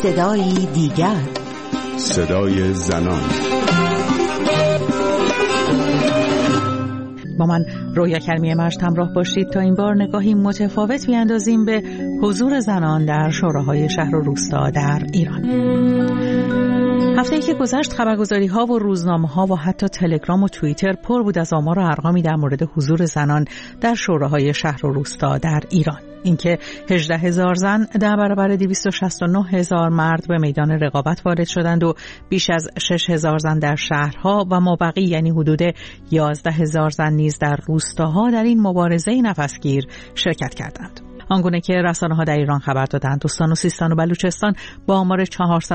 صدایی دیگر، صدای زنان. با من رویا کلمی مجد همراه باشید تا این بار نگاهی متفاوت بیاندازیم به حضور زنان در شوراهای شهر و روستا در ایران. هفته‌ای که گذشت خبرگزاری‌ها و روزنامه‌ها و حتی تلگرام و توییتر پر بود از آمار و ارقامی در مورد حضور زنان در شوراهای شهر و روستا در ایران. اینکه 18,000 زن در برابر 269,000 مرد به میدان رقابت وارد شدند و بیش از 6,000 زن در شهرها و مابقی یعنی حدود 11,000 زن نیز در روستاها در این مبارزه نفسگیر شرکت کردند. آنگونه که رسانه‌ها در ایران خبر دادند استان و سیستان و بلوچستان با آمار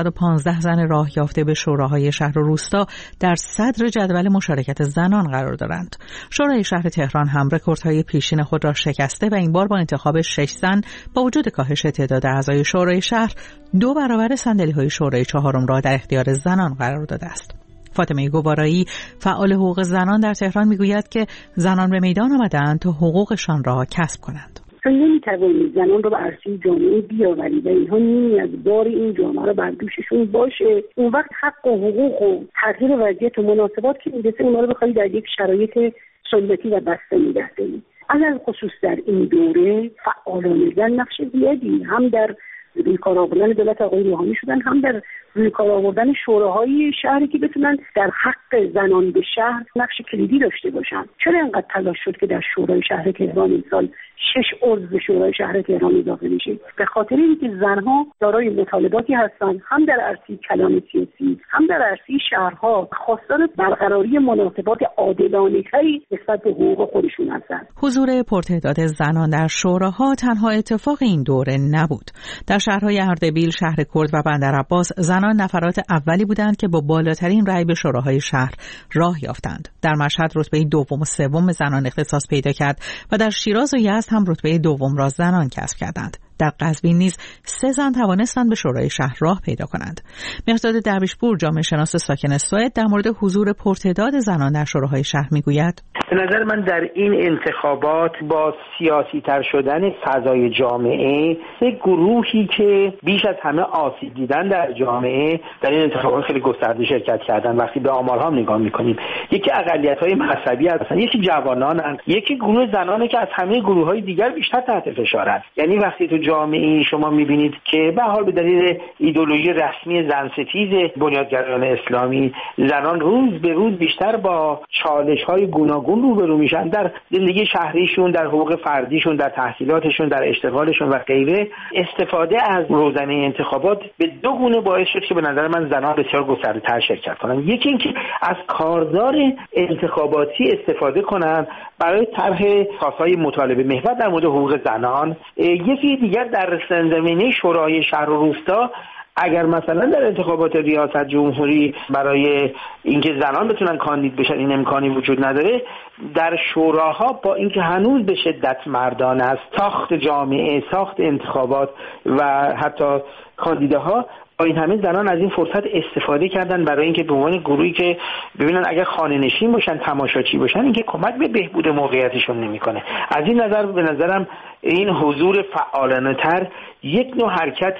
415 زن راه یافته به شوراهای شهر و روستا در صدر جدول مشارکت زنان قرار دارند. شورای شهر تهران هم رکوردهای پیشین خود را شکسته و این بار با انتخاب 6 زن با وجود کاهش تعداد اعضای شورای شهر 2 برابر صندلی‌های شورای چهارم را در اختیار زنان قرار داده است. فاطمه گوارایی فعال حقوق زنان در تهران میگوید که زنان به میدان آمدند تا حقوقشان را کسب کنند. تو نمیتوانید زنان رو به عرصه جامعه بیاورید و اینها نیمی از بار این جامعه رو بر دوششون باشه. اون وقت حق و حقوق و تغییر وضعیت و مناسبات که میرسه اونا رو بخواید در یک شرایط سنتی و بسته نگه دارید. علل خصوص در این دوره فعالان زن نقش زیادی هم در روی کار آوردن دولت آقای روحانی شدن، هم در روی کار آوردن شوراهای شهری که بتونن در حق زنان به شهر نقش کلیدی داشته باشن. چرا اینقدر تلاش شد که در شورای شهر تهران این سال 6 عضو شورای شهر تهران اضافه بشه؟ به خاطر اینکه زنها دارای مطالباتی هستند، هم در عرصه کلان سیاسی هم در عرصه شهرها خواستار برقراری مناسبات عادلانه‌تری نسبت به حقوق خودشون هستند. حضور پرتعداد زنان در شوراها تنها اتفاق این دوره نبود. در شهرهای اردبیل، شهر کرد و بندرعباس زنان نفرات اولی بودند که با بالاترین رأی به شوراهای شهر راه یافتند. در مشهد رتبه دوم و سوم زنان اختصاص پیدا کرد و در شیراز و یزد هم رتبه دوم را زنان کسب کردند. در قزوین نیز 3 زن توانستند به شورای شهر راه پیدا کنند. مهرداد درویشپور جامعه شناس ساکن سوئد در مورد حضور پرتعداد زنان در شوراهای شهر میگوید: به نظر من در این انتخابات با سیاسی تر شدن فضای جامعه یک گروهی که بیش از همه آسیب دیدن در جامعه در این انتخابات خیلی گسترده شرکت کردن. وقتی به آمارها نگاه میکنیم یکی اقلیت‌های مذهبی هستن، یکی جوانان، یکی گروه زنانه که از همه گروه‌های دیگر بیشتر تحت فشار است. یعنی وقتی تو جامعه شما میبینید که به حال به دلیل ایدئولوژی رسمی زن ستیز بنیادگرایان اسلامی زنان روز به روز بیشتر با چالش‌های گوناگون روبرو میشن در زندگی شهریشون، در حقوق فردیشون، در تحصیلاتشون، در اشتغالشون و غیره، استفاده از روزنه انتخابات به 2 گونه باعث شد که به نظر من زنان بسیار گسترده‌تر شرکت کنن. یکی اینکه از کارزار انتخاباتی استفاده کنن برای طرح خواست‌های مطالبه محور در مورد حقوق زنان. یکی دیگر در زمینه شورای شهر و روستا اگر مثلا در انتخابات ریاست جمهوری برای اینکه زنان بتونن کاندید بشن این امکانی وجود نداره، در شوراها با اینکه هنوز به شدت مردان است، ساخت جامعه، ساخت انتخابات و حتی کاندیداها، با این همه زنان از این فرصت استفاده کردن برای اینکه به عنوان گروهی که ببینن اگر خانه نشین باشن، تماشاچی باشن، اینکه کمک به بهبود موقعیتشون نمیکنه. از این نظر به نظرم این حضور فعالانه تر یک نوع حرکت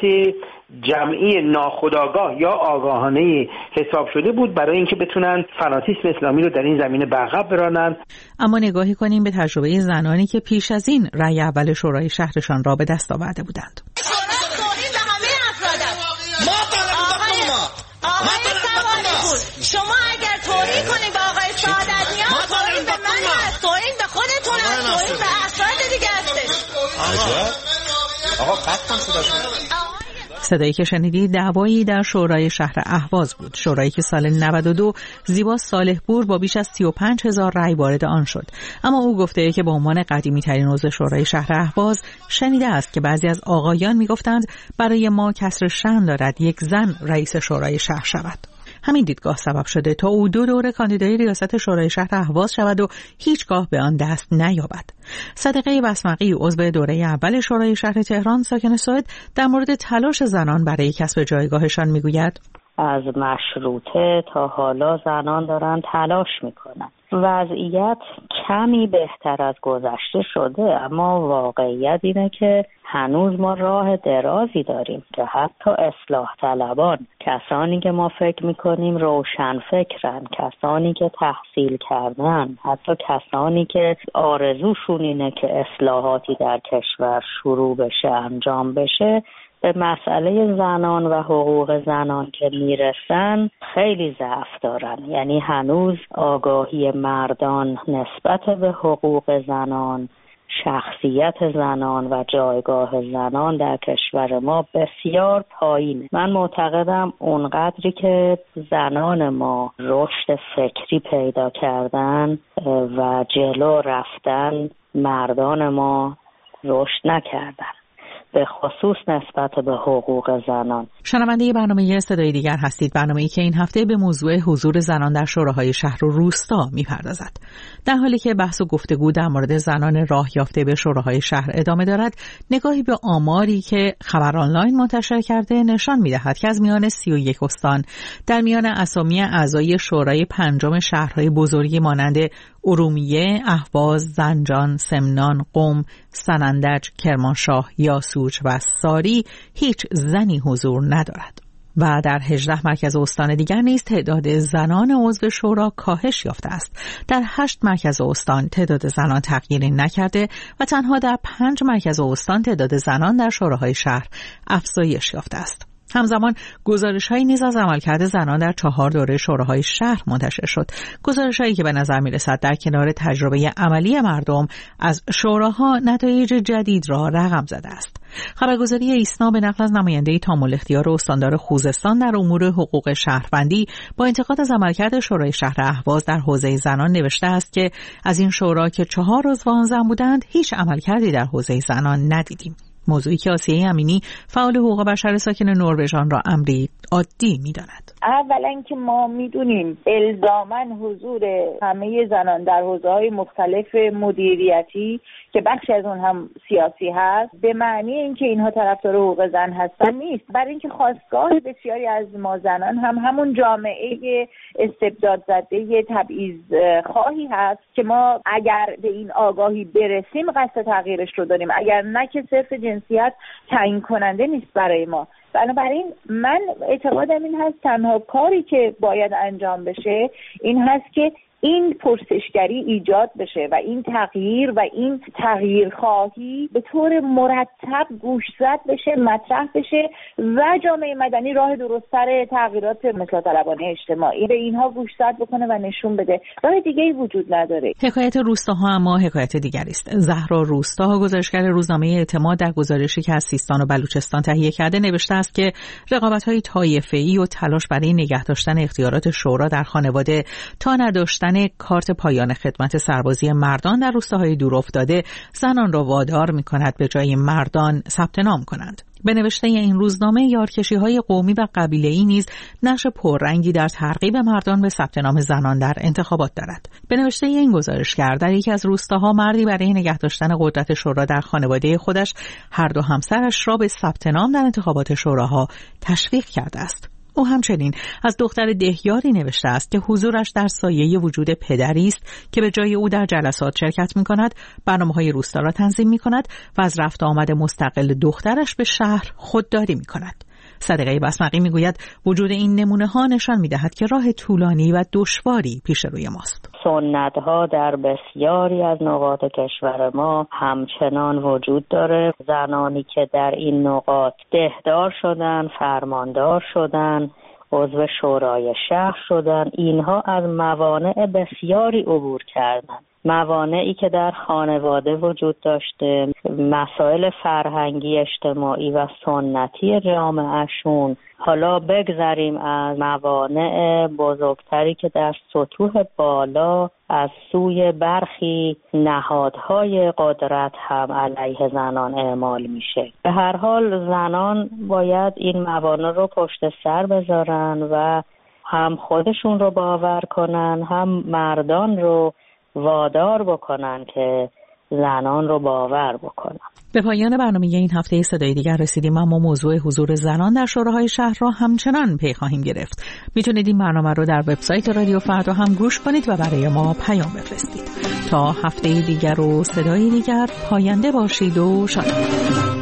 جمعی ناخودآگاه یا آگاهانه حساب شده بود برای اینکه بتونن فناتیسم اسلامی رو در این زمینه به عقب برانن. اما نگاهی کنیم به تجربه زنانی که پیش از این رأی اول شورای شهرشان را به دست آورده بودند. شما اگر توهین کنید به آقای سعادتیان، توهین به من هست، توهین به خودتون هست، توهین به افراد دیگه هستش. آقا قطعا صداشون. صدایی که شنیدید دعوایی در شورای شهر اهواز بود. شورایی که سال 92 زیبا صالح‌پور با بیش از 35,000 رأی وارد آن شد. اما او گفته که به عنوان قدیمی ترین عضو شورای شهر اهواز شنیده است که بعضی از آقایان میگفتند برای ما کسر شأن دارد یک زن رئیس شورای شهر شود. همین دیدگاه سبب شده تا او 2 دوره کاندیدای ریاست شورای شهر اهواز شود و هیچگاه به آن دست نیابد. صدقه بسمقی عضو دوره اول شورای شهر تهران ساکن سوئد در مورد تلاش زنان برای کسب جایگاهشان میگوید: از مشروطه تا حالا زنان دارن تلاش میکنن. وضعیت کمی بهتر از گذشته شده، اما واقعیت اینه که هنوز ما راه درازی داریم که حتی اصلاح طلبان، کسانی که ما فکر میکنیم روشن فکرن، کسانی که تحصیل کردن، حتی کسانی که آرزوشون اینه که اصلاحاتی در کشور شروع بشه، انجام بشه، به مسئله زنان و حقوق زنان که میرسن خیلی ضعف دارن. یعنی هنوز آگاهی مردان نسبت به حقوق زنان، شخصیت زنان و جایگاه زنان در کشور ما بسیار پایینه. من معتقدم اونقدری که زنان ما رشد فکری پیدا کردن و جلو رفتن، مردان ما رشد نکردن، به خصوص نسبت به حقوق زنان. شنونده برنامه صدای دیگر هستید، برنامه‌ای که این هفته به موضوع حضور زنان در شوراهای شهر و روستا می‌پردازد. در حالی که بحث و گفتگو در مورد زنان راه یافته به شوراهای شهر ادامه دارد، نگاهی به آماری که خبر آنلاین منتشر کرده نشان می‌دهد که از میان 31 استان در میان اسامی اعضای شورای پنجم شهرهای بزرگی مانند ارومیه، اهواز، زنجان، سمنان، قم، سنندج، کرمانشاه، یاسوج و ساری هیچ زنی حضور ندارد. و در 18 مرکز استان دیگر نیز تعداد زنان عضو شورا کاهش یافته است. در 8 مرکز استان تعداد زنان تغییری نکرده و تنها در 5 مرکز استان تعداد زنان در شوراهای شهر افزایش یافته است. همزمان گزارش‌هایی نیز از عملکرد زنان در 4 دوره شوراهای شهر منتشر شد. گزارش‌هایی که به نظر می‌رسد در کنار تجربه عملی مردم از شوراها نتایج جدید را رقم زده است. خبرگزاری ایسنا به نقل از نماینده تام‌الاختیار استاندار خوزستان در امور حقوق شهروندی با انتقاد از عملکرد شورای شهر اهواز در حوزه زنان نوشته است که از این شورا که 4 عضو آن زن بودند هیچ عملکردی در حوزه زنان ندیدیم. موضوعی که آسیه امینی فعال حقوق بشر ساکن نروژ آن را امری عادی می‌داند. اولا که ما میدونیم الزاماً حضور همه زنان در حوزه‌های مختلف مدیریتی که بخشی از اون هم سیاسی هست به معنی اینکه اینها طرفدار حقوق زن هستن نیست، برای اینکه خواستگاه بسیاری از ما زنان هم همون جامعه استبداد زده تبعیض خواهی هست که ما اگر به این آگاهی برسیم قصد تغییرش رو داریم، اگر نه که صرف جنسیت تعیین کننده نیست برای ما. بنابراین من اعتقادم این هست تنها کاری که باید انجام بشه این هست که این پرسشگری ایجاد بشه و این تغییر و این تغییرخواهی به طور مرتب گوشزد بشه، مطرح بشه و جامعه مدنی راه درست‌تر تغییرات اصلاح طلبانه اجتماعی به اینها گوشزد بکنه و نشون بده. راه دیگه‌ای وجود نداره. حکایت روستاها اما حکایت دیگری است. زهرا روستا، گزارشگر روزنامه اعتماد، در گزارشی که از سیستان و بلوچستان تهیه کرده نوشته است که رقابت‌های طایفه‌ای و تلاش برای نگه داشتن اختیارات شورا در خانواده تا نداشتن کارت پایان خدمت سربازی مردان در روستاهای دورافتاده زنان را وادار می‌کند به جای مردان ثبت نام کنند. به نوشته این روزنامه یارکشی‌های قومی و قبیله‌ای نیز نقش پررنگی در ترغیب مردان به ثبت نام زنان در انتخابات دارد. به نوشته این گزارشگر در یکی از روستاها مردی برای نگه داشتن قدرت شورا در خانواده خودش هر دو همسرش را به ثبت نام در انتخابات شوراها تشویق کرده است. او همچنین از دختر دهیاری نوشته است که حضورش در سایه وجود پدری است که به جای او در جلسات شرکت می‌کند، برنامه‌های روستا را تنظیم می‌کند و از رفت آمد مستقل دخترش به شهر خودداری می‌کند. صدقه بسمقی میگوید وجود این نمونه‌ها نشان می‌دهد که راه طولانی و دشواری پیش روی ماست. سنت‌ها در بسیاری از نقاط کشور ما همچنان وجود داره. زنانی که در این نقاط دهدار شدن، فرماندار شدن، عضو شورای شهر شدن، اینها از موانع بسیاری عبور کردند. موانعی که در خانواده وجود داشته، مسائل فرهنگی، اجتماعی و سنتی جامعهشون، حالا بگذریم از موانع بزرگتری که در سطوح بالا از سوی برخی نهادهای قدرت هم علیه زنان اعمال میشه. به هر حال زنان باید این موانع رو پشت سر بذارن و هم خودشون رو باور کنن، هم مردان رو وادار بکنن که زنان رو باور بکنن. به پایان برنامه این هفته صدای دیگر رسیدیم، اما موضوع حضور زنان در شوراهای شهر را همچنان پی خواهیم گرفت. میتونید این برنامه رو در وبسایت رادیو فردا هم گوش کنید و برای ما پیام بفرستید. تا هفته دیگر و صدای دیگر، پاینده باشید و شاد.